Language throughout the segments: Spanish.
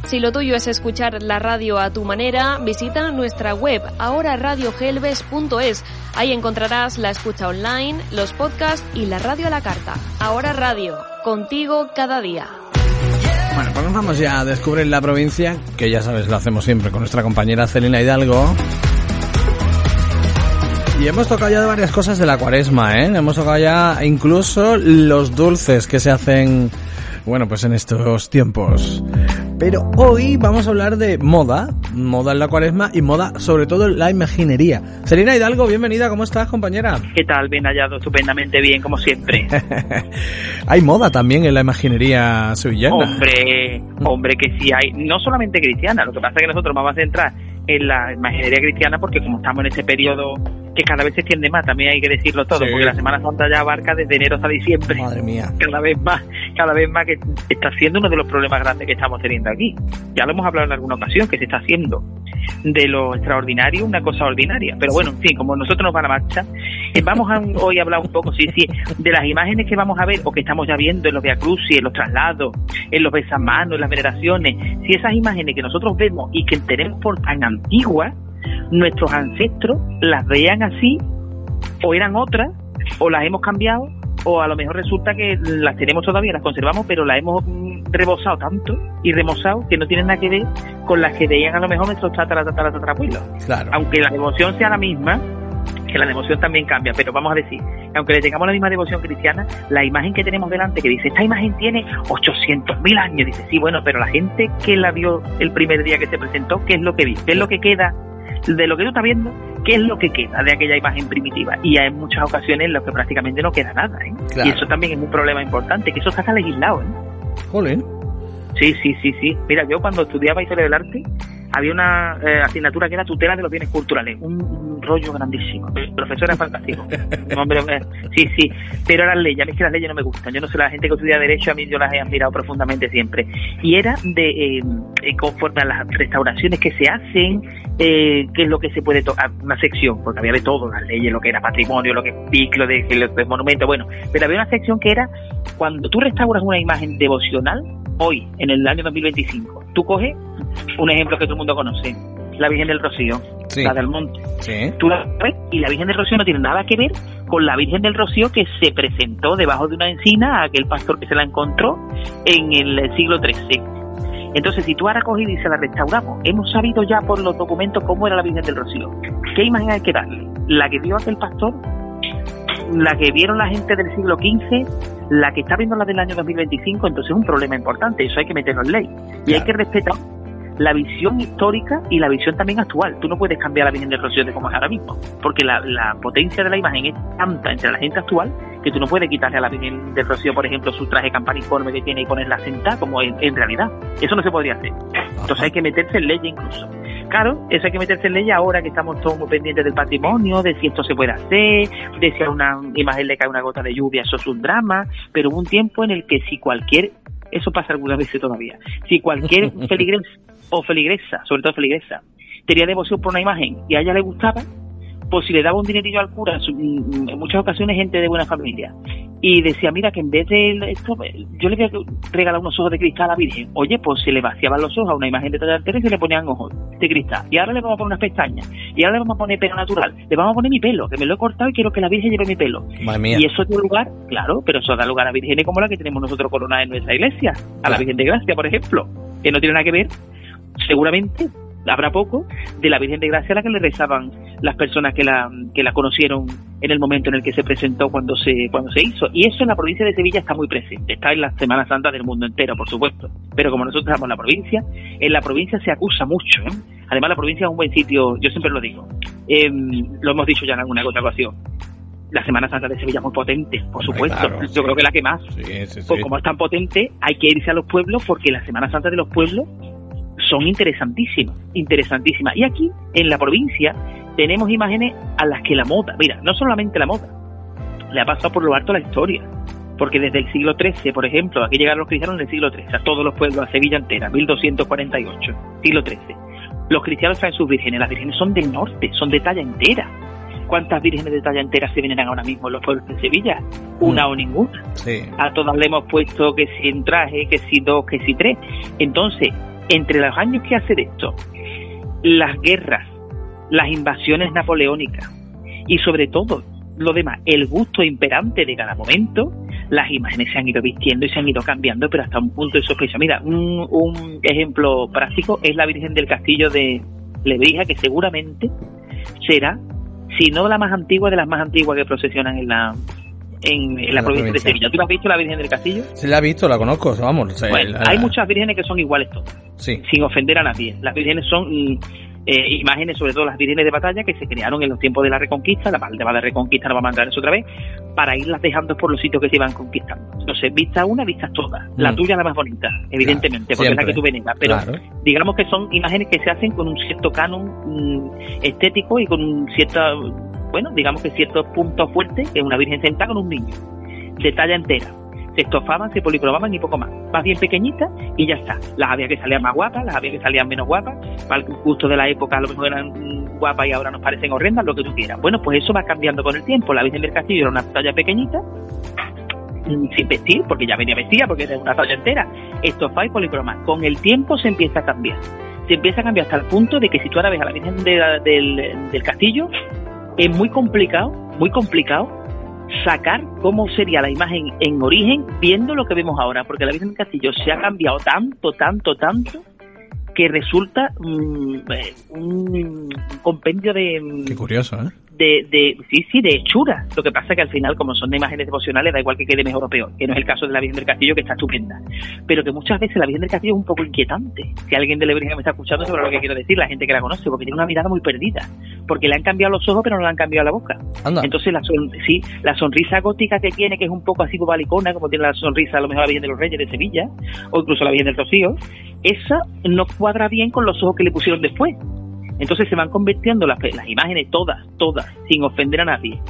Si lo tuyo es escuchar la radio a tu manera, visita nuestra web ahoraradiogelbes.es. Ahí encontrarás la escucha online, los podcasts y la radio a la carta. Ahora Radio, contigo cada día. Bueno, pues nos vamos ya a descubrir la provincia, que ya sabes, lo hacemos siempre con nuestra compañera Celina Hidalgo. Y hemos tocado ya de varias cosas de la Cuaresma, ¿eh? Hemos tocado ya incluso los dulces que se hacen, bueno, pues en estos tiempos. Pero hoy vamos a hablar de moda en la Cuaresma y moda sobre todo en la imaginería. Celina Hidalgo, bienvenida, ¿cómo estás, compañera? ¿Qué tal? Bien hallado, estupendamente bien, como siempre. Hay moda también en la imaginería sevillana. Hombre que sí hay, no solamente cristiana, lo que pasa es que nosotros vamos a centrar en la imaginería cristiana porque como estamos en ese periodo que cada vez se extiende más, también hay que decirlo todo, sí. Porque la Semana Santa ya abarca desde enero hasta diciembre. Madre mía. Cada vez más que está siendo uno de los problemas grandes que estamos teniendo aquí. Ya lo hemos hablado en alguna ocasión, que se está haciendo de lo extraordinario una cosa ordinaria. Pero bueno, en fin, como nosotros nos va a la marcha, vamos hoy a hablar un poco, sí, de las imágenes que vamos a ver o que estamos ya viendo en los Via Crucis, en los traslados, en los besamanos, en las veneraciones. Si esas imágenes que nosotros vemos y que tenemos por tan antiguas, nuestros ancestros las veían así, o eran otras, o las hemos cambiado, o a lo mejor resulta que las tenemos todavía, las conservamos, pero las hemos rebosado tanto y remozado que no tienen nada que ver con las que veían a lo mejor nuestros tatarabuelos. Claro. Aunque la devoción sea la misma, que la devoción también cambia, pero vamos a decir, aunque le tengamos la misma devoción cristiana, la imagen que tenemos delante, que dice, esta imagen tiene 800.000 años, dice, sí, bueno, pero la gente que la vio el primer día que se presentó, ¿qué es lo que vio? ¿Qué es lo que queda de lo que tú estás viendo? ¿Qué es lo que queda de aquella imagen primitiva? Y hay muchas ocasiones en las que prácticamente no queda nada, ¿eh? Claro. Y eso también es un problema importante, que eso está legislado, ¿eh? Jolín. Sí. Mira, yo cuando estudiaba Historia del Arte, había una asignatura que era tutela de los bienes culturales, un rollo grandísimo. El profesor era fantástico. Hombre, sí, pero eran leyes. A mí es que las leyes no me gustan. Yo no sé, la gente que estudia Derecho, a mí yo las he admirado profundamente siempre. Y era de conforme a las restauraciones que se hacen, qué es lo que se puede tocar, una sección, porque había de todo, las leyes, lo que era patrimonio, lo que es PIC, lo de monumento, bueno, pero había una sección que era, cuando tú restauras una imagen devocional, hoy, en el año 2025, tú coges un ejemplo que todo el mundo conoce, la Virgen del Rocío, sí. La del Monte. Sí. Tú la ves y la Virgen del Rocío no tiene nada que ver con la Virgen del Rocío que se presentó debajo de una encina a aquel pastor que se la encontró en el siglo XIII. Entonces, si tú ahora coges y se la restauramos, hemos sabido ya por los documentos cómo era la Virgen del Rocío. ¿Qué imagen hay que darle? ¿La que vio aquel pastor? ¿La que vieron la gente del siglo XV? ¿La que está viendo la del año 2025? Entonces es un problema importante, eso hay que meterlo en ley. Y claro, hay que respetar la visión histórica y la visión también actual. Tú no puedes cambiar la Virgen del Rocío de como es ahora mismo, porque la potencia de la imagen es tanta entre la gente actual que tú no puedes quitarle a la Virgen del Rocío, por ejemplo, su traje campaniforme que tiene y ponerla sentada como en realidad. Eso no se podría hacer. Entonces hay que meterse en ley incluso. Claro, eso hay que meterse en ley ahora que estamos todos muy pendientes del patrimonio, de si esto se puede hacer, de si a una imagen le cae una gota de lluvia, eso es un drama, pero hubo un tiempo en el que si cualquier, eso pasa algunas veces todavía, si cualquier feligres o feligresa, sobre todo feligresa, tenía devoción por una imagen y a ella le gustaba, pues si le daba un dinerillo al cura, en muchas ocasiones gente de buena familia, y decía, mira, que en vez de esto, yo le voy a regalar unos ojos de cristal a la Virgen. Oye, pues se le vaciaban los ojos a una imagen de talla entera y se le ponían ojos de cristal. Y ahora le vamos a poner unas pestañas. Y ahora le vamos a poner pelo natural. Le vamos a poner mi pelo, que me lo he cortado y quiero que la Virgen lleve mi pelo. Madre mía. Y eso da lugar, claro, pero eso da lugar a vírgenes como la que tenemos nosotros coronadas en nuestra iglesia. A la Virgen de Gracia, por ejemplo, que no tiene nada que ver, seguramente, habrá poco, de la Virgen de Gracia a la que le rezaban las personas que la conocieron en el momento en el que se presentó cuando se hizo. Y eso en la provincia de Sevilla está muy presente, está en la Semana Santa del mundo entero, por supuesto, pero como nosotros estamos en la provincia se acusa mucho, ¿eh? Además la provincia es un buen sitio, yo siempre lo digo, lo hemos dicho ya en alguna otra ocasión, la Semana Santa de Sevilla es muy potente, por supuesto, claro, yo creo que la que más, sí. Pues como es tan potente hay que irse a los pueblos, porque la Semana Santa de los pueblos son interesantísimas. Y aquí, en la provincia, tenemos imágenes a las que la moda, mira, no solamente la moda, le ha pasado por lo alto la historia, porque desde el siglo XIII, por ejemplo, aquí llegaron los cristianos en el siglo XIII, a todos los pueblos, a Sevilla entera, 1248, siglo XIII. Los cristianos traen sus vírgenes, las vírgenes son del norte, son de talla entera. ¿Cuántas vírgenes de talla entera se veneran ahora mismo en los pueblos de Sevilla? Una o ninguna. Sí. A todas le hemos puesto que si en traje, que si dos, que si tres. Entonces, entre los años que hace de esto, las guerras, las invasiones napoleónicas y sobre todo lo demás, el gusto imperante de cada momento, las imágenes se han ido vistiendo y se han ido cambiando, pero hasta un punto de sorpresa. Mira, un ejemplo práctico es la Virgen del Castillo de Lebrija, que seguramente será, si no la más antigua, de las más antiguas que procesionan en la provincia de Sevilla. ¿Tú la has visto, la Virgen del Castillo? Sí, la he visto, la conozco, vamos. Bueno, hay muchas vírgenes que son iguales todas, sí, sin ofender a nadie. Las vírgenes son imágenes, sobre todo las vírgenes de batalla, que se crearon en los tiempos de la Reconquista. La parte de Reconquista no vamos a entrar en eso otra vez, para irlas dejando por los sitios que se iban conquistando. Entonces, vistas una, vistas todas. La tuya es la más bonita, evidentemente, porque siempre, es la que tú veneras. Pero digamos que son imágenes que se hacen con un cierto canon estético y con un cierto, bueno, digamos que ciertos puntos fuertes, que es una virgen sentada con un niño, de talla entera. Se estofaban, se policromaban y poco más. Más bien pequeñitas y ya está. Las había que salían más guapas, las había que salían menos guapas. Para el gusto de la época a lo mejor eran guapas y ahora nos parecen horrendas, lo que tú quieras. Bueno, pues eso va cambiando con el tiempo. La Virgen del Castillo era una talla pequeñita, sin vestir, porque ya venía vestida, porque era una talla entera. Estofada y policromada. Con el tiempo se empieza a cambiar. Se empieza a cambiar hasta el punto de que si tú ahora ves a la Virgen del Castillo, es muy complicado sacar cómo sería la imagen en origen viendo lo que vemos ahora, porque la Virgen del Castillo se ha cambiado tanto que resulta un compendio de... Qué curioso, ¿eh? De hechura. Lo que pasa es que al final, como son de imágenes devocionales, da igual que quede mejor o peor, que no es el caso de la Virgen del Castillo, que está estupenda, pero que muchas veces la Virgen del Castillo es un poco inquietante. Si alguien de la Virgen me está escuchando sabrá lo que quiero decir, la gente que la conoce, porque tiene una mirada muy perdida, porque le han cambiado los ojos pero no le han cambiado la boca. Anda. Entonces la sonrisa gótica que tiene, que es un poco así como balicona, como tiene la sonrisa a lo mejor la Virgen de los Reyes de Sevilla, o incluso la Virgen del Rocío, esa no cuadra bien con los ojos que le pusieron después. Entonces se van convirtiendo las imágenes todas, sin ofender a nadie,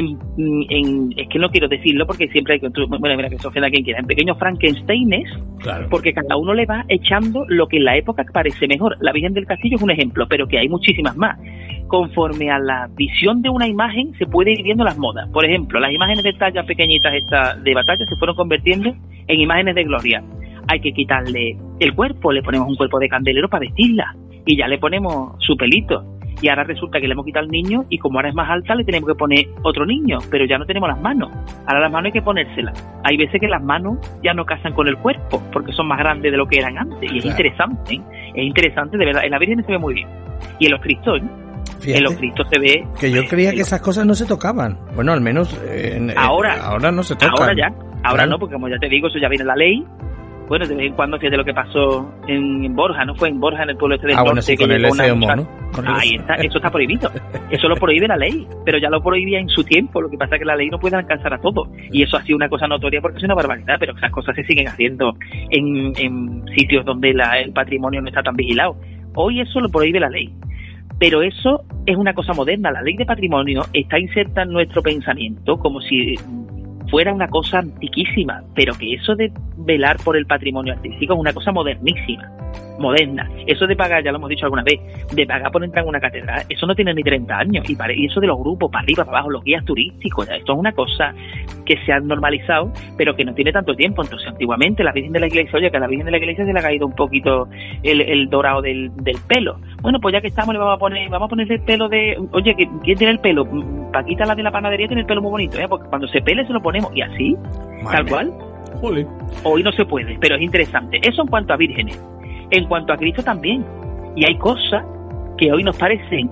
es que no quiero decirlo porque siempre hay que, bueno, mira, que se ofenda a quien quiera, en pequeños Frankensteines, claro, porque cada uno le va echando lo que en la época parece mejor. La Virgen del Castillo es un ejemplo, pero que hay muchísimas más. Conforme a la visión de una imagen se puede ir viendo las modas. Por ejemplo, las imágenes de talla pequeñitas estas de batalla se fueron convirtiendo en imágenes de gloria. Hay que quitarle el cuerpo, le ponemos un cuerpo de candelero para vestirla y ya le ponemos su pelito. Y ahora resulta que le hemos quitado al niño y como ahora es más alta le tenemos que poner otro niño, pero ya no tenemos las manos. Ahora las manos hay que ponérselas. Hay veces que las manos ya no casan con el cuerpo porque son más grandes de lo que eran antes. Y es interesante, ¿eh? Es interesante, de verdad. En la Virgen se ve muy bien. Y en los Cristos, ¿eh? Fíjate, en los Cristos se ve... Que yo creía que esas cosas no se tocaban. Bueno, al menos ahora no se tocan. Ahora no, porque como ya te digo, eso ya viene la ley. Bueno, de vez en cuando, fíjate lo que pasó en Borja, ¿no? Fue en Borja, en el pueblo este del norte. Bueno, sí, que con el SEOMO, ¿no? Ahí está, eso está prohibido. Eso lo prohíbe la ley, pero ya lo prohibía en su tiempo. Lo que pasa es que la ley no puede alcanzar a todo. Y eso ha sido una cosa notoria porque es una barbaridad, pero esas cosas se siguen haciendo en sitios donde el patrimonio no está tan vigilado. Hoy eso lo prohíbe la ley. Pero eso es una cosa moderna. La ley de patrimonio está inserta en nuestro pensamiento como si fuera una cosa antiquísima, pero que eso de velar por el patrimonio artístico es una cosa modernísima, moderna. Eso de pagar, ya lo hemos dicho alguna vez, de pagar por entrar en una catedral, eso no tiene ni 30 años, y eso de los grupos, para arriba, para abajo, los guías turísticos, esto es una cosa que se ha normalizado, pero que no tiene tanto tiempo. Entonces, antiguamente, la Virgen de la Iglesia, oye, que a la Virgen de la Iglesia se le ha caído un poquito el dorado del pelo. Bueno, pues ya que estamos, vamos a ponerle el pelo de... Oye, ¿quién tiene el pelo? Paquita, la de la panadería, tiene el pelo muy bonito, porque cuando se pele se lo ponemos, y así, tal cual. Jolín. Hoy no se puede, pero es interesante. Eso en cuanto a vírgenes. En cuanto a Cristo también. Y hay cosas que hoy nos parecen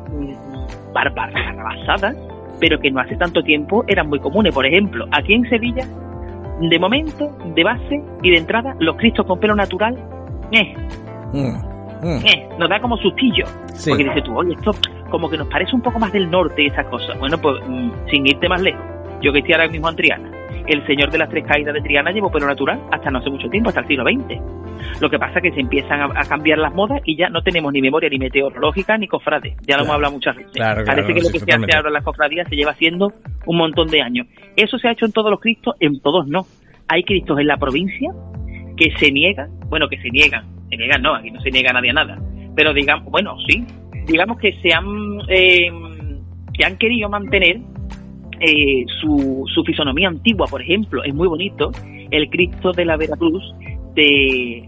barbasadas, pero que no hace tanto tiempo eran muy comunes. Por ejemplo, aquí en Sevilla, de momento, de base y de entrada, los Cristos con pelo natural, nos da como sustillo. Sí. Porque dices tú, oye, esto como que nos parece un poco más del norte y esas cosas. Bueno, pues sin irte más lejos, yo que estoy ahora mismo en Triana, el señor de las tres caídas de Triana llevó pelo natural hasta no hace mucho tiempo, hasta el siglo XX. Lo que pasa es que se empiezan a cambiar las modas y ya no tenemos ni memoria ni meteorológica ni cofrade. Ya lo hemos hablado muchas veces. Parece que lo que se hace ahora en las cofradías se lleva haciendo un montón de años. Eso se ha hecho en todos los Cristos, en todos no. Hay Cristos en la provincia que se niegan, no, aquí no se niega nadie a nada, pero digamos, bueno, sí, digamos que se han querido mantener su fisonomía antigua. Por ejemplo, es muy bonito el Cristo de la Veracruz de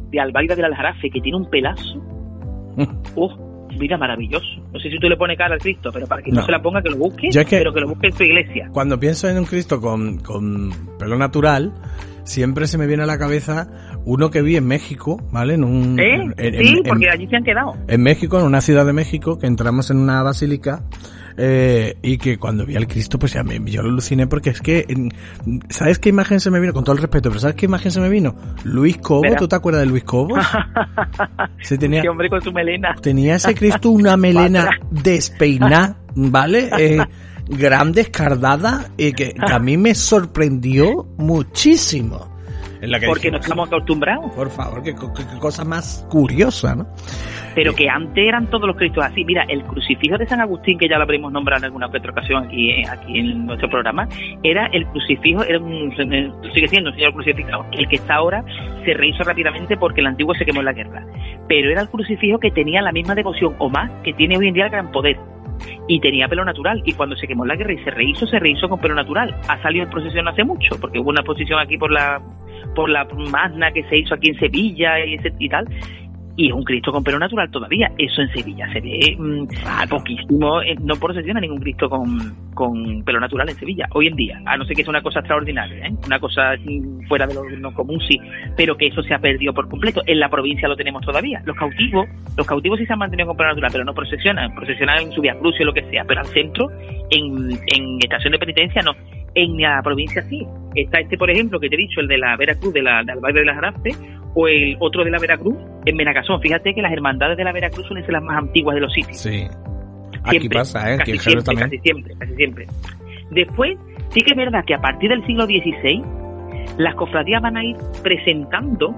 de Albaida del Aljarafe, que tiene un pelazo. Mira, maravilloso. No sé si tú le pones cara al Cristo, pero para que no se la ponga, que lo busque, pero que lo busque en su iglesia. Cuando pienso en un Cristo con pelo natural, siempre se me viene a la cabeza uno que vi en México, ¿vale? Porque allí se han quedado. En México, en una ciudad de México, que entramos en una basílica, y que cuando vi al Cristo, pues yo lo aluciné, porque es que, ¿sabes qué imagen se me vino? Con todo el respeto, pero ¿sabes qué imagen se me vino? Luis Cobo. ¿Verdad? ¿Tú te acuerdas de Luis Cobo? Ese hombre con su melena. Tenía ese Cristo una melena despeinada, ¿vale? Grande, escardada, que a mí me sorprendió muchísimo. Porque no estamos acostumbrados. Por favor, qué cosa más curiosa, ¿no? Pero que antes eran todos los cristos así. Mira, el crucifijo de San Agustín, que ya lo habremos nombrado en alguna otra ocasión aquí en nuestro programa, era el crucifijo, sigue siendo un señor crucificado. El que está ahora se rehizo rápidamente porque el antiguo se quemó en la guerra. Pero era el crucifijo que tenía la misma devoción o más que tiene hoy en día el Gran Poder. Y tenía pelo natural, y cuando se quemó en la guerra y se rehizo con pelo natural. Ha salido en procesión hace mucho, porque hubo una exposición aquí por la Magna que se hizo aquí en Sevilla y tal, y es un Cristo con pelo natural todavía. Eso en Sevilla se ve poquísimo, no procesiona ningún Cristo con pelo natural en Sevilla hoy en día, a no ser que es una cosa extraordinaria, una cosa fuera de lo común, sí, pero que eso se ha perdido por completo. En la provincia lo tenemos todavía. Los cautivos sí se han mantenido con pelo natural, pero no procesionan en su Vía Crucis o lo que sea, pero al centro, en estación de penitencia no. En la provincia sí. Está por ejemplo, que te he dicho, el de la Veracruz, de Albaida de la Aljarafe, o el otro de la Veracruz, en Benacasón. Fíjate que las hermandades de la Veracruz suelen ser las más antiguas de los sitios. Sí. Aquí siempre, pasa, casi siempre. Después, sí que es verdad que a partir del siglo XVI, las cofradías van a ir presentando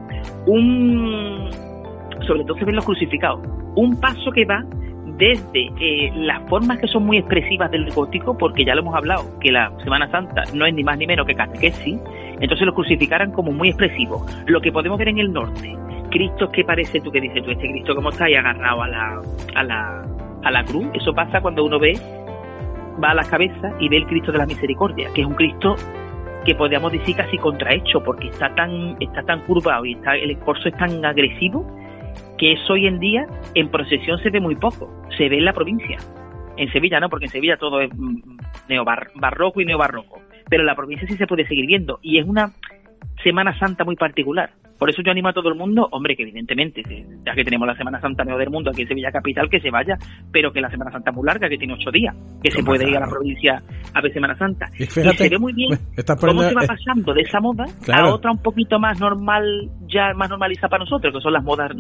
sobre todo se ven los crucificados, un paso que va desde las formas que son muy expresivas del gótico, porque ya lo hemos hablado, que la Semana Santa no es ni más ni menos que catequesis, entonces los crucificaran como muy expresivos. Lo que podemos ver en el norte, Cristos que parece, este Cristo como está ahí agarrado a la cruz, eso pasa cuando uno va a la cabeza y ve el Cristo de la Misericordia, que es un Cristo que podríamos decir casi contrahecho, porque está tan curvado y el corso es tan agresivo, que eso hoy en día en procesión se ve muy poco, se ve en la provincia. En Sevilla no, porque en Sevilla todo es barroco y neobarroco, pero en la provincia sí se puede seguir viendo, y es una Semana Santa muy particular. Por eso yo animo a todo el mundo, hombre, que evidentemente, ya que tenemos la Semana Santa mejor del mundo aquí en Sevilla Capital, que se vaya, pero que la Semana Santa es muy larga, que tiene 8 días, que se puede ir a la provincia a ver Semana Santa. Y se ve muy bien cómo se va pasando de esa moda a otra un poquito más normal, ya más normalizada para nosotros, que son las modas,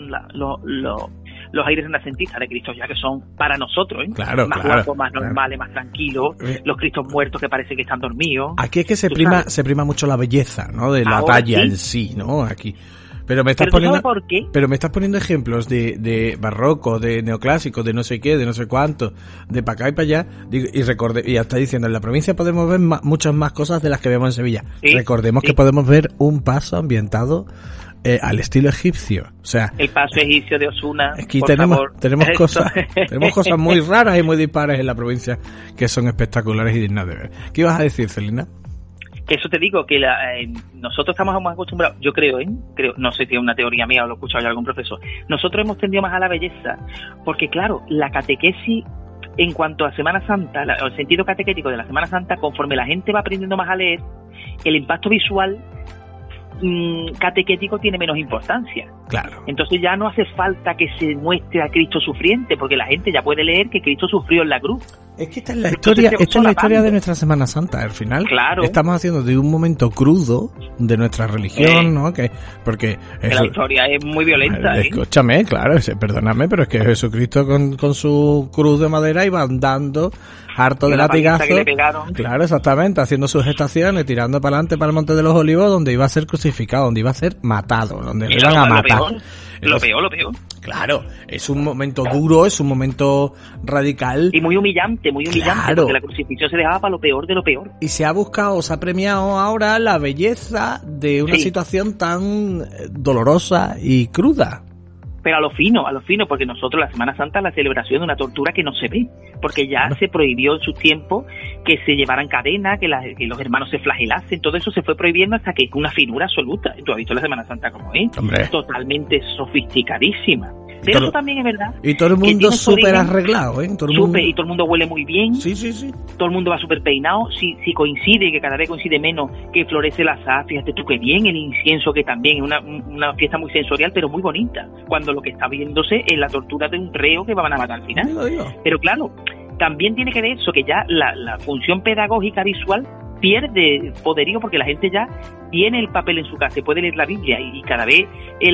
los aires renacentistas de Cristo, ya que son para nosotros, más guapos, más normales, más tranquilos, los Cristos muertos que parece que están dormidos. Aquí es que se prima mucho la belleza, ¿no? De la talla en sí, ¿no? Aquí. Pero me estás poniendo ejemplos de barroco, de neoclásico, de no sé qué, de no sé cuánto, de para acá y para allá, y ya está diciendo, en la provincia podemos ver muchas más cosas de las que vemos en Sevilla. Sí, recordemos que podemos ver un paso ambientado al estilo egipcio, o sea, el paso egipcio de Osuna. Aquí tenemos cosas muy raras y muy dispares en la provincia que son espectaculares y dignas de ver. ¿Qué ibas a decir, Celina? Que eso te digo, que nosotros estamos más acostumbrados, yo creo, no sé si es una teoría mía o lo he escuchado ya algún profesor, nosotros hemos tendido más a la belleza, porque claro, la catequesis en cuanto a Semana Santa, el sentido catequético de la Semana Santa, conforme la gente va aprendiendo más a leer, el impacto visual catequético tiene menos importancia. Claro. Entonces ya no hace falta que se muestre a Cristo sufriente, porque la gente ya puede leer que Cristo sufrió en la cruz. Es que esta es la historia de nuestra Semana Santa. Al final, estamos haciendo de un momento crudo de nuestra religión, ¿no? Porque la historia es muy violenta. Escúchame, claro, perdóname, pero es que Jesucristo con su cruz de madera iba andando harto de latigazo. Claro, exactamente, haciendo sus gestaciones, tirando para adelante para el Monte de los Olivos, donde iba a ser crucificado, donde iba a ser matado, donde le iban a matar. Lo peor. Claro, es un momento duro, es un momento radical. Y muy humillante, porque la crucifixión se dejaba para lo peor de lo peor. Y se ha premiado ahora la belleza de una situación tan dolorosa y cruda. pero a lo fino, porque nosotros la Semana Santa es la celebración de una tortura que no se ve, porque ya se prohibió en su tiempo que se llevaran cadenas, que los hermanos se flagelasen, todo eso se fue prohibiendo hasta que una finura absoluta. Tú has visto la Semana Santa como es, totalmente sofisticadísima. Pero eso también es verdad. Y todo el mundo súper arreglado, ¿eh? Y todo el mundo huele muy bien. Sí. Todo el mundo va súper peinado. Si coincide, que cada vez coincide menos, que florece la azahar, fíjate tú qué bien, el incienso, que también es una fiesta muy sensorial, pero muy bonita. Cuando lo que está viéndose es la tortura de un reo que van a matar al final. Pero claro, también tiene que ver eso, que ya la función pedagógica visual pierde poderío, porque la gente ya tiene el papel en su casa, puede leer la Biblia, y cada vez el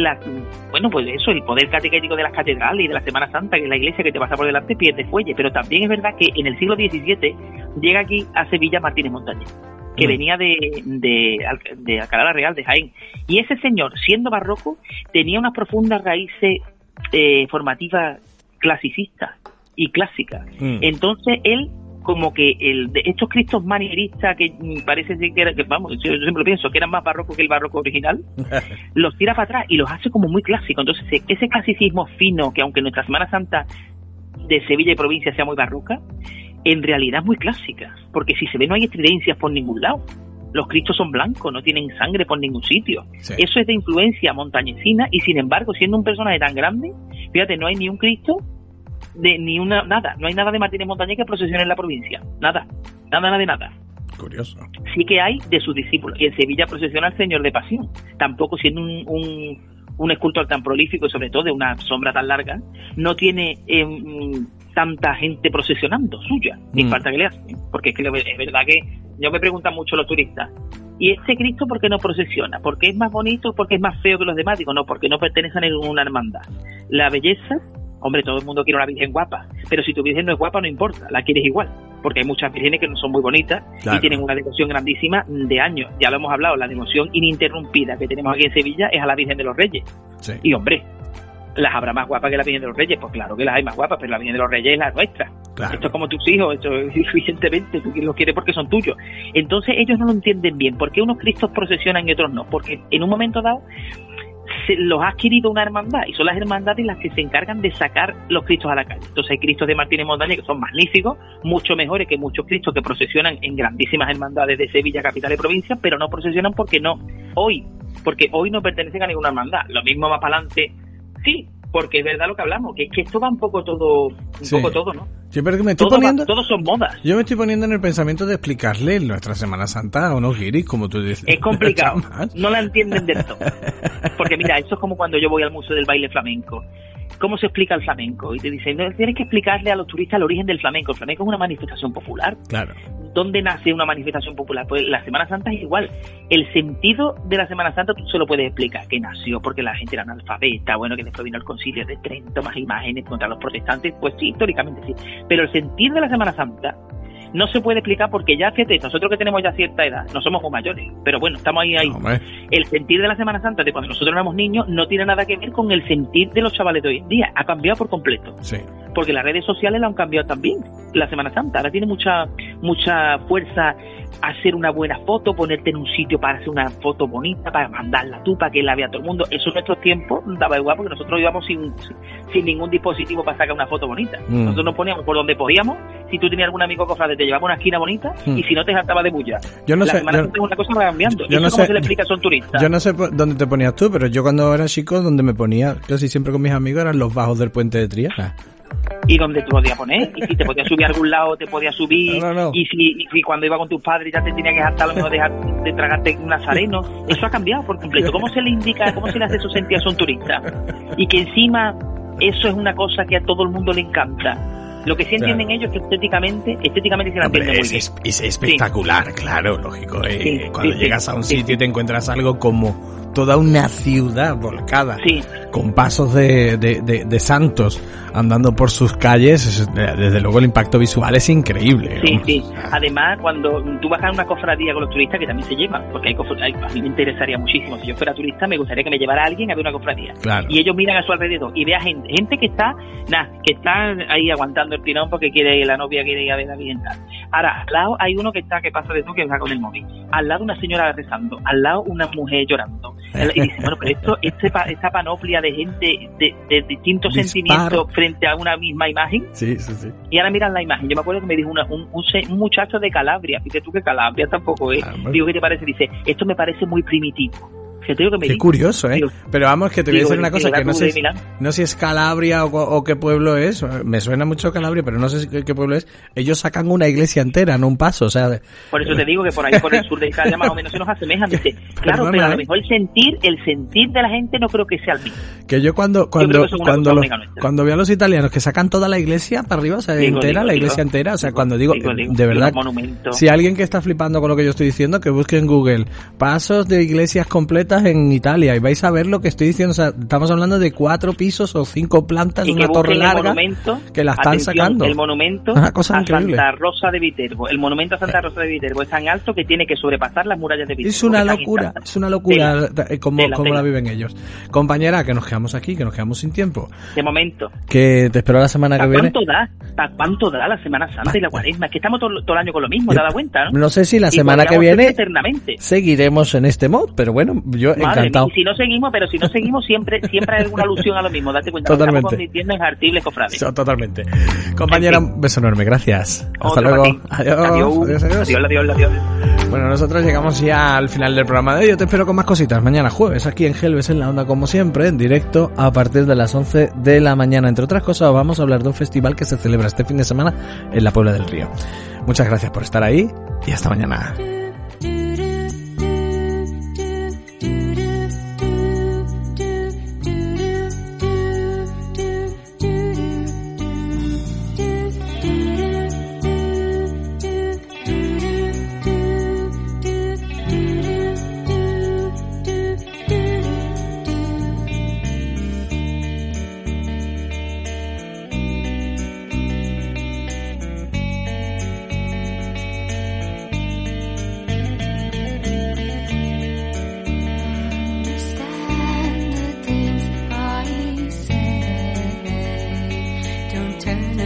poder catequético de las catedrales y de la Semana Santa, que es la iglesia que te pasa por delante, pierde fuelle. Pero también es verdad que en el siglo XVII llega aquí a Sevilla Martínez Montañés, que venía de Alcalá la Real, de Jaén, y ese señor, siendo barroco, tenía unas profundas raíces formativas clasicistas y clásicas. Entonces él, como que de estos Cristos manieristas que parece ser que yo siempre pienso que eran más barrocos que el barroco original, los tira para atrás y los hace como muy clásicos. Entonces ese clasicismo fino, que aunque nuestra Semana Santa de Sevilla y provincia sea muy barroca, en realidad es muy clásica, porque si se ve no hay estridencias por ningún lado. Los Cristos son blancos, no tienen sangre por ningún sitio. Sí. Eso es de influencia montañesina, y sin embargo, siendo un personaje tan grande, fíjate, no hay ni un Cristo nada, no hay nada de Martínez Montañés que procesione en la provincia, nada. Curioso. Sí que hay de sus discípulos, y en Sevilla procesiona el Señor de Pasión, tampoco siendo un escultor tan prolífico y sobre todo de una sombra tan larga, no tiene tanta gente procesionando suya, ni falta que le hacen, porque es que es verdad que yo me preguntan mucho los turistas, ¿y este Cristo por qué no procesiona? ¿Porque es más bonito o porque es más feo que los demás? Digo, no, porque no pertenece a ninguna hermandad. La belleza, hombre, todo el mundo quiere una virgen guapa, pero si tu virgen no es guapa no importa, la quieres igual, porque hay muchas vírgenes que no son muy bonitas, claro, y tienen una devoción grandísima de años. Ya lo hemos hablado, la devoción ininterrumpida que tenemos aquí en Sevilla es a la Virgen de los Reyes. Sí. Y hombre, ¿las habrá más guapas que la Virgen de los Reyes? Pues claro que las hay más guapas, pero la Virgen de los Reyes es la nuestra. Claro. Esto es como tus hijos, esto evidentemente tú los quieres porque son tuyos. Entonces ellos no lo entienden bien. ¿Por qué unos Cristos procesionan y otros no? Porque en un momento dado los ha adquirido una hermandad, y son las hermandades las que se encargan de sacar los Cristos a la calle. Entonces hay Cristos de Martínez Montañés que son magníficos, mucho mejores que muchos Cristos que procesionan en grandísimas hermandades de Sevilla, capital y provincia, pero no procesionan porque hoy no pertenecen a ninguna hermandad. Lo mismo más para adelante, sí, porque es verdad lo que hablamos, que es que esto va un poco todo, ¿no? Sí, pero que me estoy poniendo... Todos son modas. Yo me estoy poniendo en el pensamiento de explicarle nuestra Semana Santa a unos guiris, como tú dices. Es complicado, no la entienden del todo. Porque mira, eso es como cuando yo voy al Museo del Baile Flamenco. ¿Cómo se explica el flamenco? Y te dicen, no, tienes que explicarle a los turistas el origen del flamenco. El flamenco es una manifestación popular. Claro. ¿Dónde nace una manifestación popular? Pues la Semana Santa es igual. El sentido de la Semana Santa tú se lo puedes explicar, que nació porque la gente era analfabeta, bueno, que después vino el Concilio de Trento, más imágenes contra los protestantes, pues sí, históricamente sí. Pero el sentido de la Semana Santa no se puede explicar porque ya, fíjate, nosotros que tenemos ya cierta edad, no somos muy mayores, pero bueno, estamos ahí. No, el sentir de la Semana Santa de cuando nosotros éramos niños no tiene nada que ver con el sentir de los chavales de hoy en día. Ha cambiado por completo. Sí. Porque las redes sociales la han cambiado también. La Semana Santa ahora tiene mucha fuerza hacer una buena foto, ponerte en un sitio para hacer una foto bonita, para mandarla tú, para que la vea todo el mundo. Eso en nuestros tiempos daba igual porque nosotros íbamos sin ningún dispositivo para sacar una foto bonita. Nosotros nos poníamos por donde podíamos. Si tú tenías algún amigo cofrade, te llevaba una esquina bonita, y si no te saltaba de bulla. Yo no sé, Semana Santa es una cosa que va cambiando. Yo no sé cómo se le explica, son turistas. Yo no sé dónde te ponías tú, pero yo cuando era chico, donde me ponía casi siempre con mis amigos eran los bajos del puente de Triana. Y donde te podías poner, y si te podías subir a algún lado, te podías subir. No. Y si cuando iba con tus padres ya te tenía que hartar, a lo mejor dejar de tragarte un nazareno. Eso ha cambiado por completo. ¿Cómo se le indica, cómo se le hace eso sentir a un turista? Y que encima eso es una cosa que a todo el mundo le encanta. Lo que sí entienden ellos es que estéticamente se la entienden muy bien. Es espectacular, sí. Claro, lógico. Cuando llegas a un sitio y te encuentras algo como toda una ciudad volcada, con pasos de santos andando por sus calles, desde luego el impacto visual es increíble. Sí. Además, cuando tú vas a una cofradía con los turistas, que también se llevan, porque a mí me interesaría muchísimo, si yo fuera turista, me gustaría que me llevara a alguien a ver una cofradía. Claro. Y ellos miran a su alrededor y vean gente que está ahí aguantando el tirón porque la novia quiere ir a ver a Virgen tal. Ahora, al lado hay uno que pasa de tú, que está con el móvil. Al lado una señora rezando, al lado una mujer llorando. Y dice, bueno, pero esta panoplia de gente de distintos sentimientos frente a una misma imagen. Sí. Y ahora miran la imagen. Yo me acuerdo que me dijo un muchacho de Calabria. Fíjate tú que Calabria tampoco es. Digo, ¿qué te parece? Dice, esto me parece muy primitivo. Qué curioso, ¿eh? Digo, pero vamos, que te voy a decir una cosa, que no sé si es Calabria o qué pueblo es. Me suena mucho Calabria, pero no sé qué pueblo es. Ellos sacan una iglesia entera, no un paso, o sea... Por eso te digo que por ahí, por el sur de Italia, más o menos se nos asemejan. Dice, claro, pero a lo mejor el sentir de la gente no creo que sea el mismo. Que yo cuando veo a los italianos que sacan toda la iglesia para arriba, o sea, la iglesia entera, o sea, cuando digo, de verdad, si alguien que está flipando con lo que yo estoy diciendo, que busque en Google pasos de iglesias completas en Italia y vais a ver lo que estoy diciendo. O sea, estamos hablando de 4 pisos o 5 plantas, una torre larga que la están sacando. El monumento a Santa Rosa de Viterbo. El monumento a Santa Rosa de Viterbo es tan alto que tiene que sobrepasar las murallas de Viterbo. Es una locura como la viven ellos. Compañera, que nos quedamos aquí, que nos quedamos sin tiempo. De momento. Que te espero la semana que viene. ¿Para cuánto da la Semana Santa y la Cuaresma? Es que estamos todo el año con lo mismo, ¿te das cuenta? No sé si la semana que viene seguiremos en este mod, pero bueno, yo encantado. Si no seguimos siempre hay alguna alusión a lo mismo, date cuenta. Totalmente. Estamos convirtiendo en artibles cofrades. Totalmente. Compañera, un beso enorme, gracias. Hasta luego. Adiós. Bueno, nosotros llegamos ya al final del programa de hoy. Yo te espero con más cositas mañana jueves aquí en Gelbes en la Onda, como siempre, en directo a partir de las 11 de la mañana. Entre otras cosas, vamos a hablar de un festival que se celebra este fin de semana en la Puebla del Río. Muchas gracias por estar ahí y hasta mañana. Turn